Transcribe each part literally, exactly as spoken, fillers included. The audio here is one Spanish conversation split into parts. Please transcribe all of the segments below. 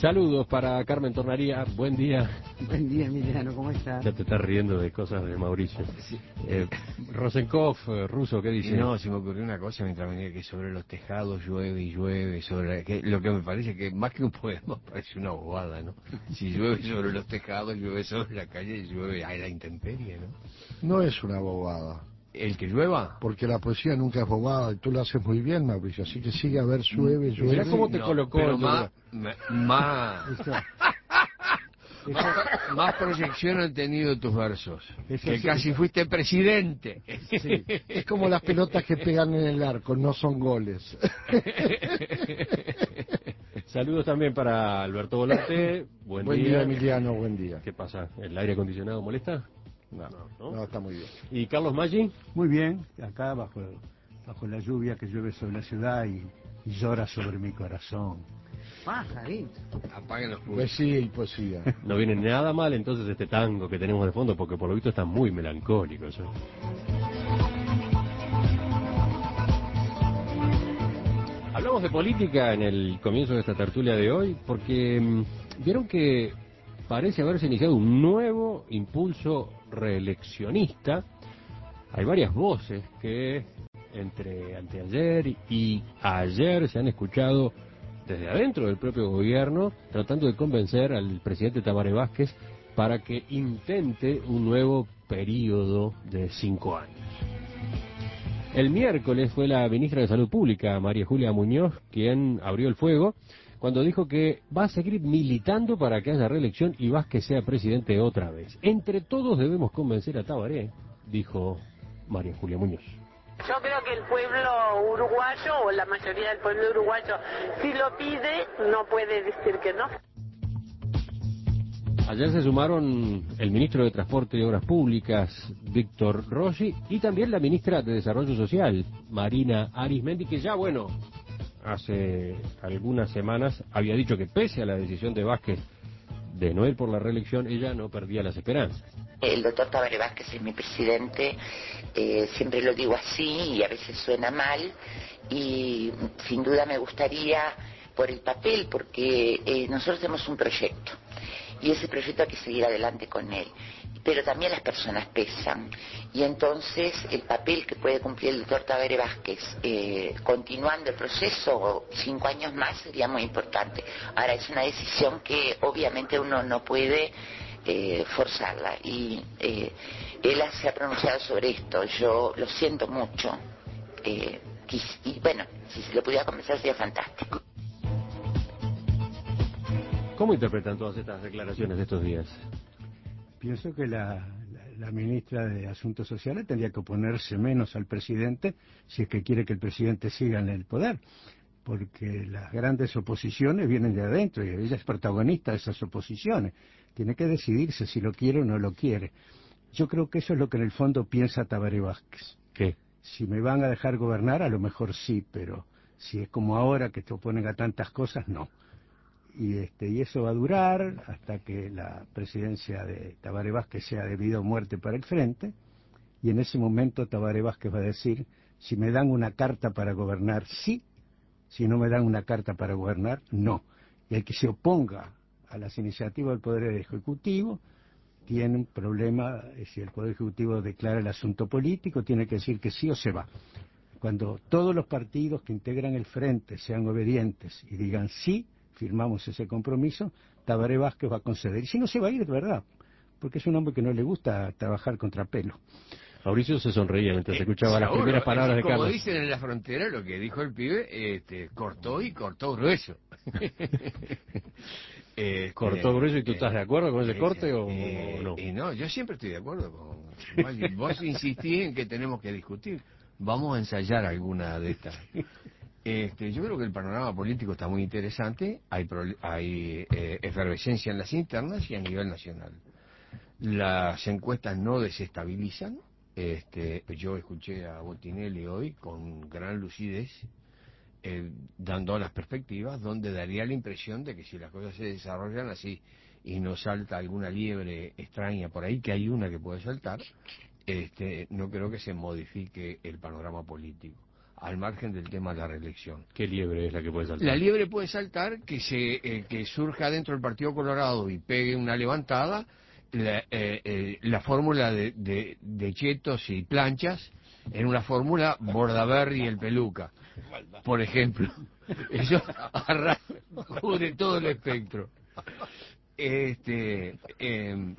Saludos para Carmen Tornaría, buen día. Buen día, Emiliano, ¿cómo estás? Ya te estás riendo de cosas de Mauricio. Sí. Eh, Rosenkopf, eh, ruso, ¿qué dice? Y no, se me ocurrió una cosa mientras venía, que sobre los tejados llueve y llueve, sobre que lo que me parece que más que un poema parece una bobada, ¿no? Si llueve sobre los tejados, llueve sobre la calle y llueve a la intemperie, ¿no? No es una bobada. ¿El que llueva? Porque la poesía nunca es bobada y tú lo haces muy bien, Mauricio, así que sigue a ver, llueve, llueve. Mirá cómo te No, colocó. pero el más, más, Eso, más, más proyección han tenido tus versos, Eso que sí, casi eso. fuiste presidente. Sí, es como las pelotas que pegan en el arco, no son goles. Saludos también para Alberto Volante, buen, Buen día. día, Emiliano, buen día. ¿Qué pasa? ¿El aire acondicionado molesta? No, ¿no? no, está muy bien. ¿Y Carlos Maggi? Muy bien, acá bajo, bajo la lluvia que llueve sobre la ciudad y, y llora sobre mi corazón. pajarito. Apaguen los juegos. Poesía y poesía. No viene nada mal entonces este tango que tenemos de fondo, porque por lo visto está muy melancólico eso. Hablamos de política en el comienzo de esta tertulia de hoy, porque mmm, vieron que parece haberse iniciado un nuevo impulso reeleccionista. Hay varias voces que entre anteayer y ayer se han escuchado desde adentro del propio gobierno, tratando de convencer al presidente Tabaré Vázquez para que intente un nuevo periodo de cinco años. El miércoles fue la ministra de Salud Pública, María Julia Muñoz, quien abrió el fuego cuando dijo que va a seguir militando para que haya reelección y Vázquez sea presidente otra vez. Entre todos debemos convencer a Tabaré, dijo María Julia Muñoz. Yo creo que el pueblo uruguayo, o la mayoría del pueblo uruguayo, si lo pide, no puede decir que no. Ayer se sumaron el ministro de Transporte y Obras Públicas, Víctor Rossi, y también la ministra de Desarrollo Social, Marina Arismendi, que ya, bueno, hace algunas semanas había dicho que pese a la decisión de Vázquez de no ir por la reelección, ella no perdía las esperanzas. El doctor Tabaré Vázquez es mi presidente, eh, siempre lo digo así y a veces suena mal, y sin duda me gustaría por el papel, porque eh, nosotros tenemos un proyecto y ese proyecto hay que seguir adelante con él, pero también las personas pesan, y entonces el papel que puede cumplir el doctor Tabaré Vázquez eh, continuando el proceso cinco años más sería muy importante. Ahora, es una decisión que obviamente uno no puede eh, forzarla, y eh, él se ha pronunciado sobre esto. Yo lo siento mucho, eh, y bueno, si se lo pudiera convencer sería fantástico. ¿Cómo interpretan todas estas declaraciones de estos días? Pienso que la, la, la ministra de Asuntos Sociales tendría que oponerse menos al presidente si es que quiere que el presidente siga en el poder, porque las grandes oposiciones vienen de adentro y ella es protagonista de esas oposiciones. Tiene que decidirse si lo quiere o no lo quiere. Yo creo que eso es lo que en el fondo piensa Tabaré Vázquez. ¿Qué? Si me van a dejar gobernar, a lo mejor sí, pero si es como ahora que te oponen a tantas cosas, no. Y, este, y eso va a durar hasta que la presidencia de Tabaré Vázquez sea de vida o muerte para el frente, y en ese momento Tabaré Vázquez va a decir: si me dan una carta para gobernar, sí; si no me dan una carta para gobernar, no. Y el que se oponga a las iniciativas del Poder Ejecutivo tiene un problema. Si el Poder Ejecutivo declara el asunto político, tiene que decir que sí o se va. Cuando todos los partidos que integran el frente sean obedientes y digan sí, firmamos ese compromiso, Tabaré Vázquez va a conceder. Y si no, se va a ir de verdad, porque es un hombre que no le gusta trabajar contra pelo. Mauricio se sonreía mientras Eh, escuchaba las seguro, primeras palabras de como Carlos. dicen en la frontera, lo que dijo el pibe, este, cortó y cortó grueso. Este, ¿Cortó grueso y tú eh, estás de acuerdo con ese eh, corte o, eh, o no? Y no, yo siempre estoy de acuerdo con vos. Vos insistís en que tenemos que discutir. Vamos a ensayar alguna de estas. Este, yo creo que el panorama político está muy interesante. Hay, hay eh, efervescencia en las internas y a nivel nacional. Las encuestas no desestabilizan. Este, yo escuché a Botinelli hoy con gran lucidez, eh, dando las perspectivas, donde daría la impresión de que si las cosas se desarrollan así y no salta alguna liebre extraña por ahí, que hay una que puede saltar, este, no creo que se modifique el panorama político. al margen del tema de la reelección. ¿Qué liebre es la que puede saltar? La liebre puede saltar que se eh, que surja dentro del Partido Colorado y pegue una levantada la, eh, eh, la fórmula de, de, de chetos y planchas en una fórmula Bordaberry y el Peluca, por ejemplo. Eso arra- cubre todo el espectro. Este, eh,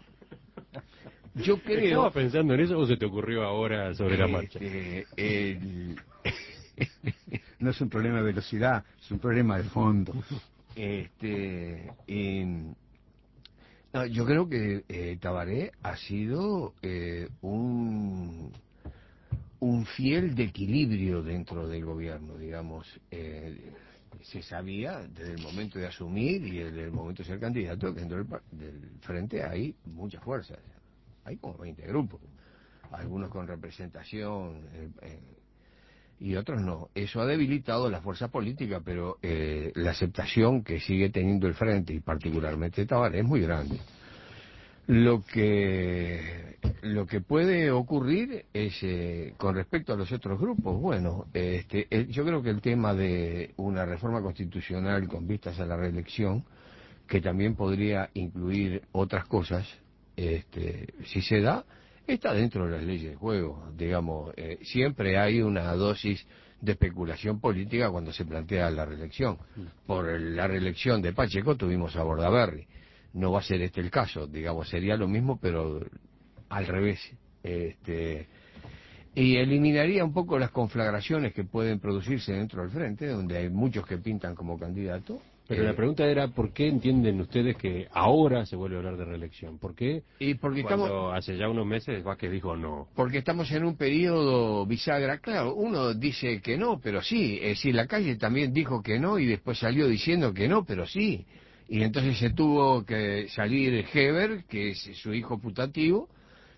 yo creo... ¿Estabas pensando en eso o se te ocurrió ahora sobre la marcha? Este, el- No es un problema de velocidad, es un problema de fondo. Este, em, no, yo creo que eh, Tabaré ha sido eh, un un fiel de equilibrio dentro del gobierno, digamos. Eh, se sabía desde el momento de asumir y desde el momento de ser candidato que dentro del, par- del frente hay muchas fuerzas, hay como veinte grupos, algunos con representación eh, eh, y otros no. Eso ha debilitado la fuerza política, pero eh, la aceptación que sigue teniendo el frente y particularmente Tabaré es muy grande. Lo que lo que puede ocurrir es eh, con respecto a los otros grupos, bueno, este, el- yo creo que el tema de una reforma constitucional con vistas a la reelección, que también podría incluir otras cosas, este, si se da, está dentro de las leyes de juego, digamos, eh, siempre hay una dosis de especulación política cuando se plantea la reelección. Por el- la reelección de Pacheco tuvimos a Bordaberry. No va a ser este el caso, digamos, sería lo mismo, pero al revés. Este, y eliminaría un poco las conflagraciones que pueden producirse dentro del frente, donde hay muchos que pintan como candidato. Pero Eh, la pregunta era, ¿por qué entienden ustedes que ahora se vuelve a hablar de reelección? ¿Por qué y porque cuando estamos hace ya unos meses Vázquez dijo no? porque estamos en un periodo bisagra. Claro, uno dice que no, pero sí. Es decir, la calle también dijo que no y después salió diciendo que no, pero sí. Y entonces se tuvo que salir Heber, que es su hijo putativo,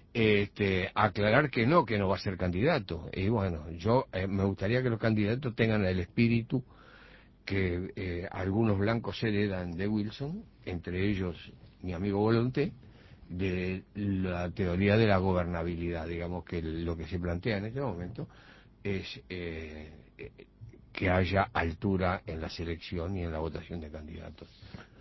este, a aclarar que no, que no va a ser candidato. Y bueno, yo eh, me gustaría que los candidatos tengan el espíritu que eh, algunos blancos heredan de Wilson, entre ellos mi amigo Volonté, de la teoría de la gobernabilidad. Digamos que lo que se plantea en este momento es eh, eh, que haya altura en la selección y en la votación de candidatos.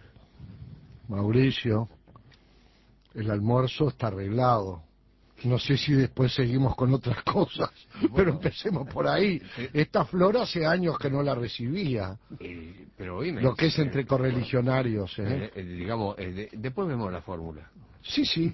Mauricio, el almuerzo está arreglado. No sé si después seguimos con otras cosas, Bueno, pero empecemos por ahí. eh, Esta flor hace años que no la recibía, Eh, pero oíme, lo que es eh, entre correligionarios. ¿eh? eh, eh, digamos, eh, de- después vemos la fórmula. Sí, sí.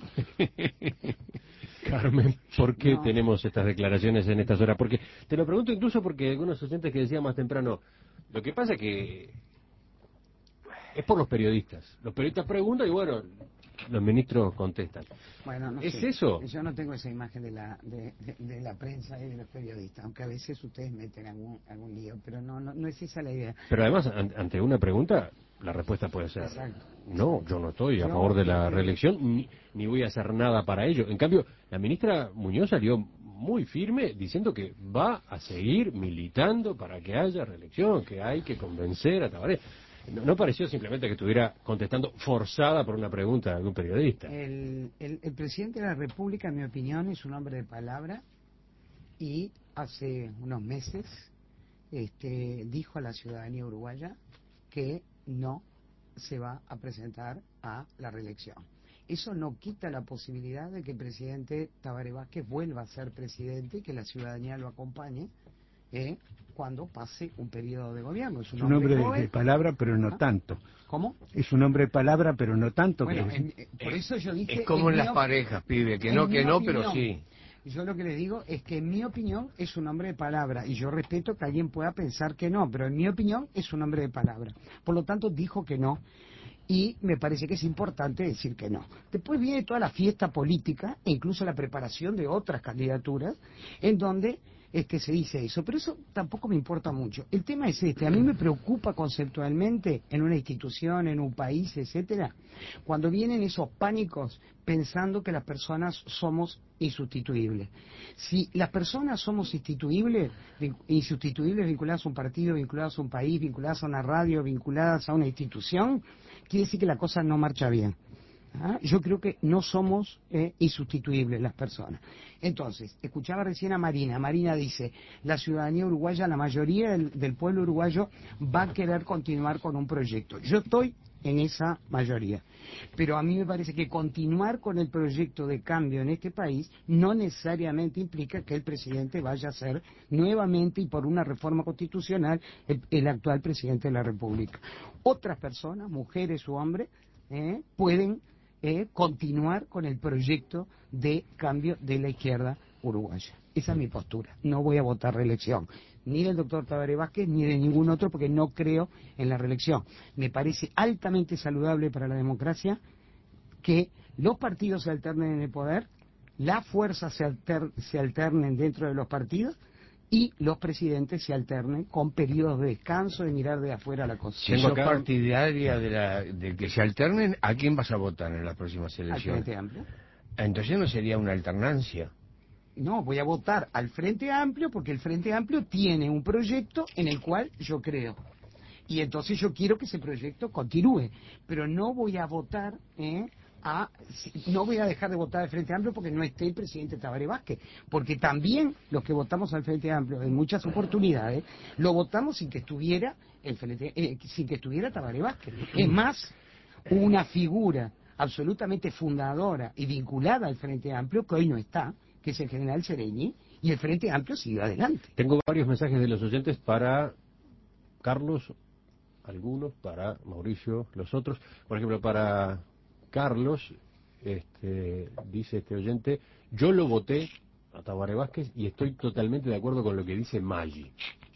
Carmen, ¿por qué No. tenemos estas declaraciones en estas horas? Porque te lo pregunto incluso porque algunos oyentes que decían más temprano, lo que pasa que es por los periodistas. Los periodistas preguntan y bueno, los ministros contestan. Bueno, no ¿Es sé. eso? Yo no tengo esa imagen de la de, de- de la prensa y de los periodistas, aunque a veces ustedes meten algún, algún lío, pero no, no, no es esa la idea. Pero además, an- ante una pregunta, la respuesta puede ser, Exacto. no, yo no estoy a Yo, favor de la este, reelección, ni, ni voy a hacer nada para ello. En cambio, la ministra Muñoz salió muy firme diciendo que va a seguir militando para que haya reelección, que hay que convencer a Tabaré. No, no pareció simplemente que estuviera contestando forzada por una pregunta de algún periodista. El, el, el presidente de la República, en mi opinión, es un hombre de palabra y hace unos meses este, dijo a la ciudadanía uruguaya que no se va a presentar a la reelección. Eso no quita la posibilidad de que el presidente Tabaré Vázquez vuelva a ser presidente y que la ciudadanía lo acompañe eh, cuando pase un periodo de gobierno. Es un, Es un hombre de, joven. de palabra, pero no ¿Ah? tanto. ¿Cómo? Es un hombre de palabra, pero no tanto. Bueno, que- en- eh, por eso yo dije... Es como en mi las op- parejas, pibe, que en no, mi que no, pero opinión, sí. Yo lo que les digo es que en mi opinión es un hombre de palabra y yo respeto que alguien pueda pensar que no, pero en mi opinión es un hombre de palabra. Por lo tanto dijo que no y me parece que es importante decir que no. Después viene toda la fiesta política e incluso la preparación de otras candidaturas en donde es que se dice eso, pero eso tampoco me importa mucho. El tema es este, a mí me preocupa conceptualmente en una institución, en un país, etcétera, cuando vienen esos pánicos pensando que las personas somos insustituibles. Si las personas somos instituibles, vin- insustituibles vinculadas a un partido, vinculadas a un país, vinculadas a una radio, vinculadas a una institución, quiere decir que la cosa no marcha bien. ¿Ah? Yo creo que no somos eh, insustituibles las personas. Entonces, escuchaba recién a Marina. Marina dice, la ciudadanía uruguaya, la mayoría del, del pueblo uruguayo va a querer continuar con un proyecto. Yo estoy en esa mayoría. Pero a mí me parece que continuar con el proyecto de cambio en este país no necesariamente implica que el presidente vaya a ser nuevamente y por una reforma constitucional el, el actual presidente de la República. Otras personas, mujeres u hombres, eh, pueden Eh, continuar con el proyecto de cambio de la izquierda uruguaya. Esa es mi postura. No voy a votar reelección, ni del doctor Tabaré Vázquez, ni de ningún otro, porque no creo en la reelección. Me parece altamente saludable para la democracia que los partidos se alternen en el poder, las fuerzas se, alter, se alternen dentro de los partidos, y los presidentes se alternen con periodos de descanso, de mirar de afuera la cosa. Si sos partidaria de, la, de que se alternen, ¿a quién vas a votar en las próximas elecciones? Al Frente Amplio. Entonces no sería una alternancia. No, voy a votar al Frente Amplio porque el Frente Amplio tiene un proyecto en el cual yo creo. Y entonces yo quiero que ese proyecto continúe. Pero no voy a votar... ¿eh? A, no voy a dejar de votar al Frente Amplio porque no esté el presidente Tabaré Vázquez, porque también los que votamos al Frente Amplio en muchas oportunidades lo votamos sin que estuviera el Frente, eh, sin que estuviera Tabaré Vázquez. Es más, una figura absolutamente fundadora y vinculada al Frente Amplio que hoy no está, que es el general Sereni, y el Frente Amplio sigue adelante. Tengo varios mensajes de los oyentes para Carlos, algunos para Mauricio, los otros. Por ejemplo, para Carlos, este, dice este oyente, yo lo voté a Tabaré Vázquez y estoy totalmente de acuerdo con lo que dice Maggi,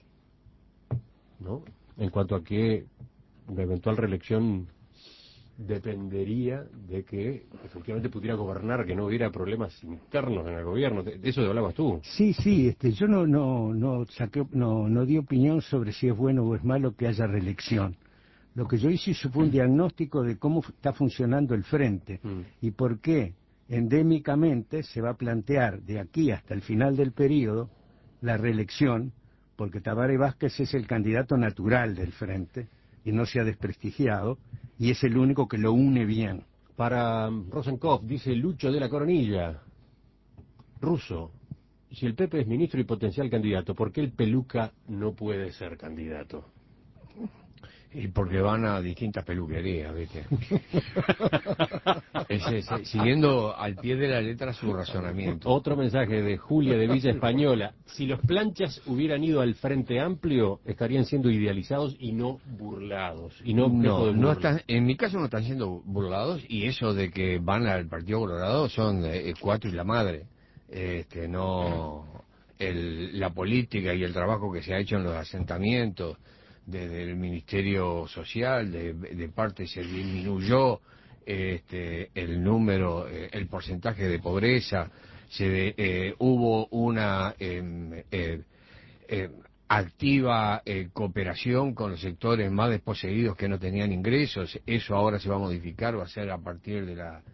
¿no? En cuanto a que una eventual reelección dependería de que efectivamente pudiera gobernar, que no hubiera problemas internos en el gobierno. De eso te hablabas tú. Sí, sí, este, yo no, no, no saqué, no, no di opinión sobre si es bueno o es malo que haya reelección. Lo que yo hice fue un diagnóstico de cómo está funcionando el frente mm. y por qué endémicamente se va a plantear de aquí hasta el final del periodo la reelección, porque Tabaré Vázquez es el candidato natural del frente y no se ha desprestigiado y es el único que lo une bien. Para Rosenkopf, dice Lucho de la Coronilla, ruso, si el Pepe es ministro y potencial candidato, ¿por qué el Peluca no puede ser candidato? Y porque van a distintas peluquerías, ¿viste? es, es, siguiendo al pie de la letra su razonamiento. Otro mensaje de Julia de Villa Española. Si los planchas hubieran ido al Frente Amplio, estarían siendo idealizados y no burlados. Y no, no, no están, en mi caso no están siendo burlados, y eso de que van al Partido Colorado son eh, cuatro y la madre. Este, no, el, la política y el trabajo que se ha hecho en los asentamientos, desde el Ministerio Social, de, de parte se disminuyó este, el número, eh, el porcentaje de pobreza, se eh, hubo una eh, eh, eh, activa eh, cooperación con los sectores más desposeídos que no tenían ingresos. Eso ahora se va a modificar, va a ser a partir de la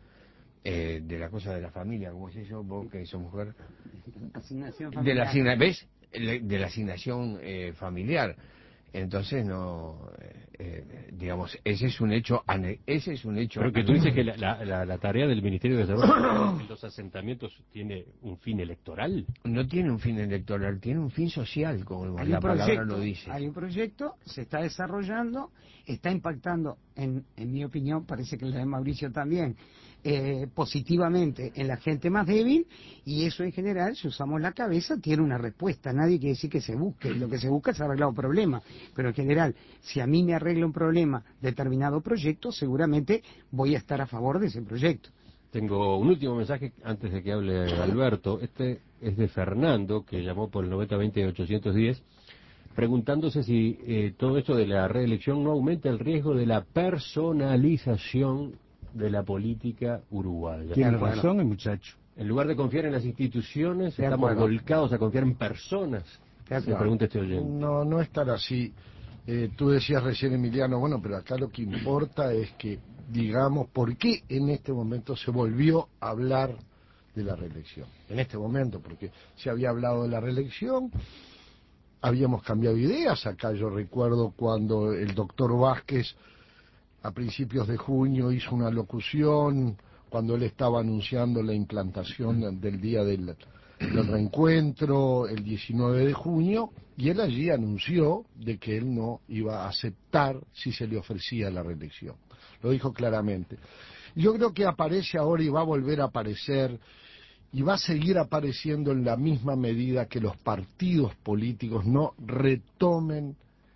eh, de la cosa de la familia, ¿cómo es eso? Vos que sos mujer. Asignación familiar. De la asigna, ¿ves? De la asignación eh, familiar. Entonces no, eh, eh, digamos, ese es un hecho, ese es un hecho. Pero que tú dices que la, la, la tarea del Ministerio de Desarrollo en los asentamientos tiene un fin electoral. No tiene un fin electoral, tiene un fin social, como hay la palabra proyecto, lo dice. Hay un proyecto, se está desarrollando, está impactando, en, en mi opinión, parece que la de Mauricio también, eh, positivamente en la gente más débil, y eso en general, si usamos la cabeza, tiene una respuesta. Nadie quiere decir que se busque, lo que se busca es arreglar un problema, pero en general, si a mí me arregla un problema determinado proyecto, seguramente voy a estar a favor de ese proyecto. Tengo un último mensaje antes de que hable Alberto. Este es de Fernando, que llamó por el noventa veinte ochocientos diez, preguntándose si eh, todo esto de la reelección no aumenta el riesgo de la personalización de la política uruguaya. Tiene razón el muchacho. En lugar de confiar en las instituciones, de estamos acuerdo. volcados a confiar en personas. Se pregunta este oyente. No, no es tan así. Eh, tú decías recién, Emiliano, bueno, pero acá lo que importa es que digamos por qué en este momento se volvió a hablar de la reelección. En este momento, porque se había hablado de la reelección, habíamos cambiado ideas. Acá yo recuerdo cuando el doctor Vázquez a principios de junio hizo una locución cuando él estaba anunciando la implantación del día del, del reencuentro, el diecinueve de junio, y él allí anunció de que él no iba a aceptar si se le ofrecía la reelección. Lo dijo claramente. Yo creo que aparece ahora y va a volver a aparecer y va a seguir apareciendo en la misma medida que los partidos políticos no retomen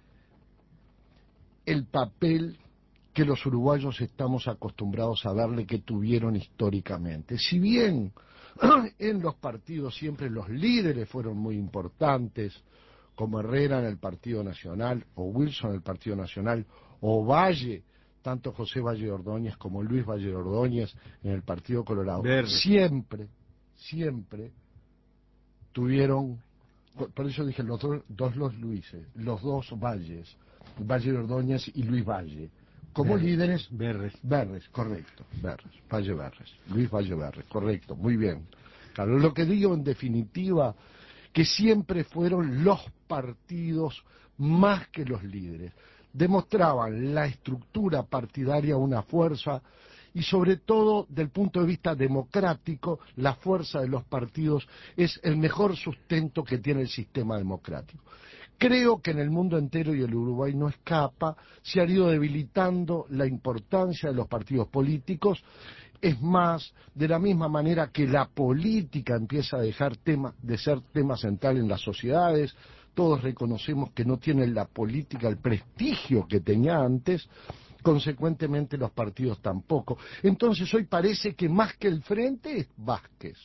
el papel que los uruguayos estamos acostumbrados a darle que tuvieron históricamente. Si bien en los partidos siempre los líderes fueron muy importantes, como Herrera en el Partido Nacional, o Wilson en el Partido Nacional, o Valle, tanto José Valle Ordóñez como Luis Valle Ordóñez en el Partido Colorado, Verde. siempre, siempre tuvieron, por eso dije los dos, dos los Luises, los dos Valles, Valle Ordóñez y Luis Valle, como Verres. líderes. Verres. Verres, correcto, Verres, Valle Verres, Luis Valle Verres, correcto, muy bien. Claro, lo que digo en definitiva, que siempre fueron los partidos más que los líderes. Demostraban la estructura partidaria una fuerza y sobre todo del punto de vista democrático, la fuerza de los partidos es el mejor sustento que tiene el sistema democrático. Creo que en el mundo entero, y el Uruguay no escapa, se ha ido debilitando la importancia de los partidos políticos. Es más, de la misma manera que la política empieza a dejar tema, de ser tema central en las sociedades, todos reconocemos que no tiene la política el prestigio que tenía antes, consecuentemente los partidos tampoco. Entonces hoy parece que más que el frente es Vázquez.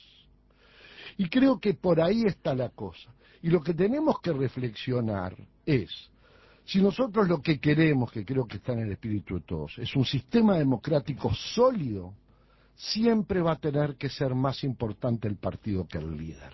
Y creo que por ahí está la cosa. Y lo que tenemos que reflexionar es, si nosotros lo que queremos, que creo que está en el espíritu de todos, es un sistema democrático sólido, siempre va a tener que ser más importante el partido que el líder.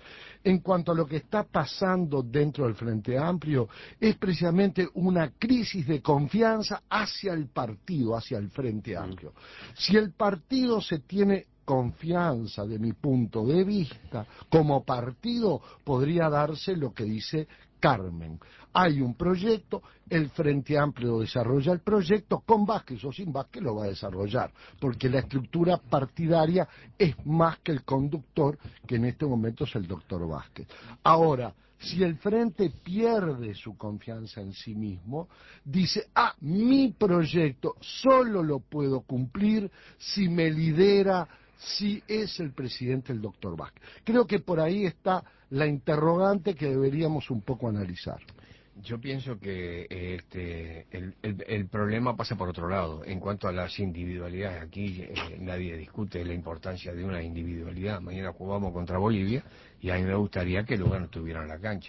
En cuanto a lo que está pasando dentro del Frente Amplio, es precisamente una crisis de confianza hacia el partido, hacia el Frente Amplio. Si el partido se tiene confianza, de mi punto de vista, como partido podría darse lo que dice Carmen. Hay un proyecto, el Frente Amplio desarrolla el proyecto, con Vázquez o sin Vázquez lo va a desarrollar, porque la estructura partidaria es más que el conductor, que en este momento es el doctor Vázquez. Ahora, si el Frente pierde su confianza en sí mismo, dice, ah, mi proyecto solo lo puedo cumplir si me lidera, si es el presidente el doctor Vázquez. Creo que por ahí está la interrogante que deberíamos un poco analizar. Yo pienso que este, el, el, el problema pasa por otro lado. En cuanto a las individualidades, aquí eh, nadie discute la importancia de una individualidad. Mañana jugamos contra Bolivia y a mí me gustaría que Lugano estuviera en la cancha.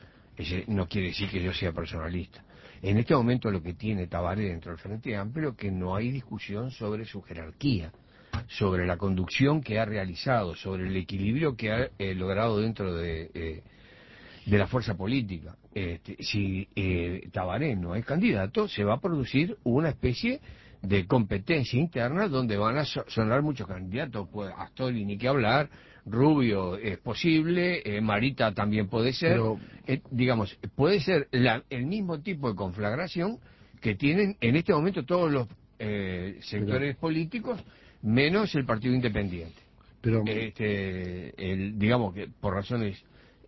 Ese no quiere decir que yo sea personalista. En este momento lo que tiene Tabaré dentro del Frente Amplio es que no hay discusión sobre su jerarquía, sobre la conducción que ha realizado, sobre el equilibrio que ha eh, logrado dentro de... Eh, de la fuerza política. Este, si eh, Tabaré no es candidato, se va a producir una especie de competencia interna donde van a so sonar muchos candidatos. Pues Astori ni que hablar, Rubio es posible, eh, Marita también puede ser. Pero... Eh, digamos, puede ser la, el mismo tipo de conflagración que tienen en este momento todos los eh, sectores Pero... políticos, menos el Partido Independiente. Pero... Este, el, digamos que por razones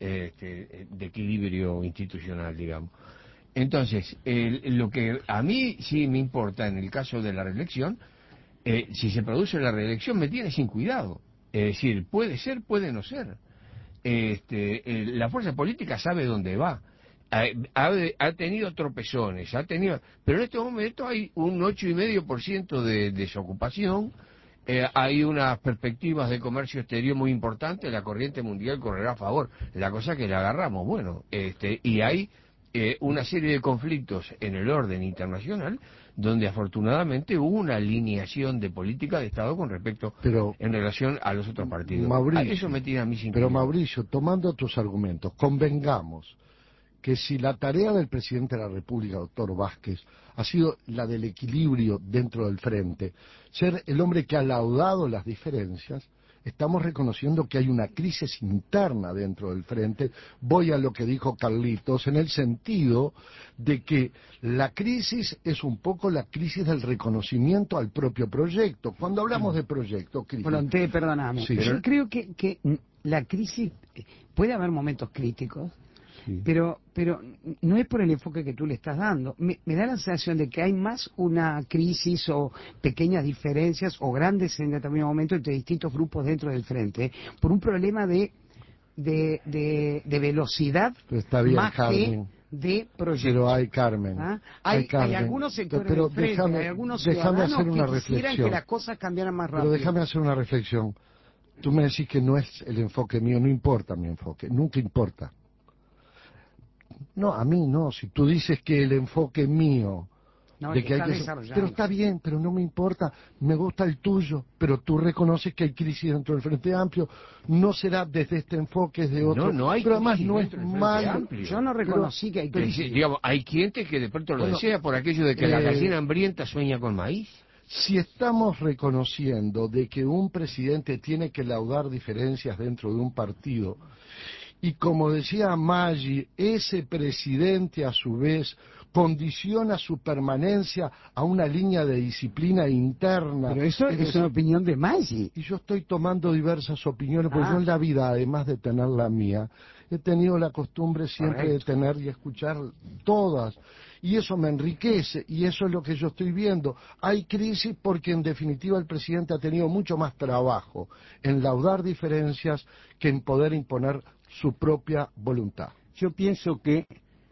Este, de equilibrio institucional, digamos. Entonces, el, lo que a mí sí me importa en el caso de la reelección, eh, si se produce la reelección me tiene sin cuidado. Es decir, puede ser, puede no ser. Este, eh, la fuerza política sabe dónde va. Ha, ha, ha tenido tropezones, ha tenido, pero en este momento hay un ocho y medio por ciento de desocupación. Eh, hay unas perspectivas de comercio exterior muy importantes, la corriente mundial correrá a favor, la cosa que la agarramos, bueno, este, y hay eh, una serie de conflictos en el orden internacional donde afortunadamente hubo una alineación de política de Estado con respecto pero, en relación a los otros partidos. Mauricio, eso me tiene a mí sin Pero cuidado. Mauricio, tomando tus argumentos, convengamos que si la tarea del presidente de la República, doctor Vázquez, ha sido la del equilibrio dentro del frente, ser el hombre que ha laudado las diferencias, estamos reconociendo que hay una crisis interna dentro del frente. Voy a lo que dijo Carlitos, en el sentido de que la crisis es un poco la crisis del reconocimiento al propio proyecto. Cuando hablamos de proyecto, crisis... Bueno, te, perdóname. Sí, Yo pero- creo que, que la crisis, puede haber momentos críticos, Sí. pero pero no es por el enfoque que tú le estás dando. Me, me da la sensación de que hay más una crisis o pequeñas diferencias o grandes en determinado momento entre distintos grupos dentro del frente, por un problema de de, de, de velocidad Está bien, más Carmen. que de proyecto. Pero hay, Carmen. ¿Ah? Hay, hay Carmen. algunos sectores Pero del frente, déjame- hay algunos déjame ciudadanos hacer una que quisieran reflexión. que las cosas cambiaran más rápido. Pero déjame hacer una reflexión. Tú me decís que no es el enfoque mío, no importa mi enfoque, nunca importa. No, a mí no, si tú dices que el enfoque mío, No, de el que hay está que... desarrollando. Pero está bien, pero no me importa, me gusta el tuyo, pero tú reconoces que hay crisis dentro del Frente Amplio, no será desde este enfoque, es de otro, No, no hay pero además crisis no es dentro del Frente malo. Amplio. Yo no reconocí que hay Que, crisis. sí, digamos, hay gente que de pronto lo Bueno, desea por aquello de que la eh, gallina hambrienta sueña con maíz. Si estamos reconociendo de que un presidente tiene que laudar diferencias dentro de un partido, y como decía Maggi, ese presidente a su vez condiciona su permanencia a una línea de disciplina interna. Pero eso Es es decir, una opinión de Maggi. y yo estoy tomando diversas opiniones, porque Ah. yo en la vida, además de tener la mía, he tenido la costumbre siempre Correcto. de tener y escuchar todas. Y eso me enriquece, y eso es lo que yo estoy viendo. Hay crisis porque en definitiva el presidente ha tenido mucho más trabajo en laudar diferencias que en poder imponer su propia voluntad. Yo pienso que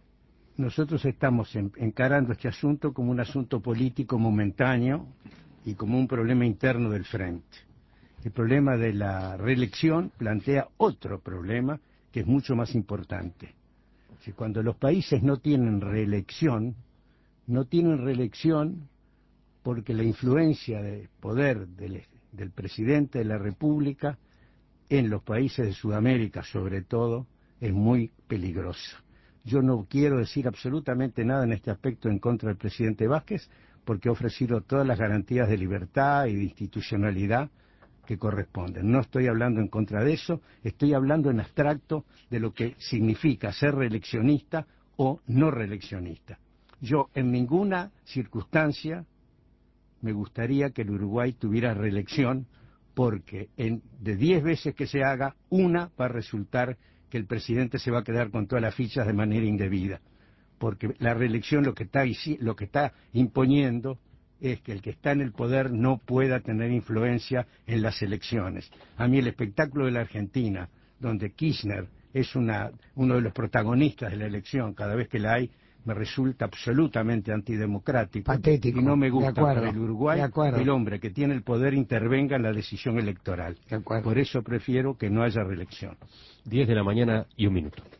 nosotros estamos en- encarando este asunto como un asunto político momentáneo y como un problema interno del frente. El problema de la reelección plantea otro problema que es mucho más importante. Si cuando los países no tienen reelección, no tienen reelección porque la influencia de poder del, del presidente de la República en los países de Sudamérica, sobre todo, es muy peligrosa. Yo no quiero decir absolutamente nada en este aspecto en contra del presidente Vázquez, porque ha ofrecido todas las garantías de libertad y de institucionalidad que corresponden. No estoy hablando en contra de eso, estoy hablando en abstracto de lo que significa ser reeleccionista o no reeleccionista. Yo en ninguna circunstancia me gustaría que el Uruguay tuviera reelección, porque en, de diez veces que se haga, una va a resultar que el presidente se va a quedar con todas las fichas de manera indebida, porque la reelección lo que está, lo que está imponiendo es que el que está en el poder no pueda tener influencia en las elecciones. A mí el espectáculo de la Argentina, donde Kirchner es una, uno de los protagonistas de la elección, cada vez que la hay, me resulta absolutamente antidemocrático. Patético. Y no me De gusta acuerdo, para el Uruguay de acuerdo. que el hombre que tiene el poder intervenga en la decisión electoral. De acuerdo. Por eso prefiero que no haya reelección. diez de la mañana y un minuto.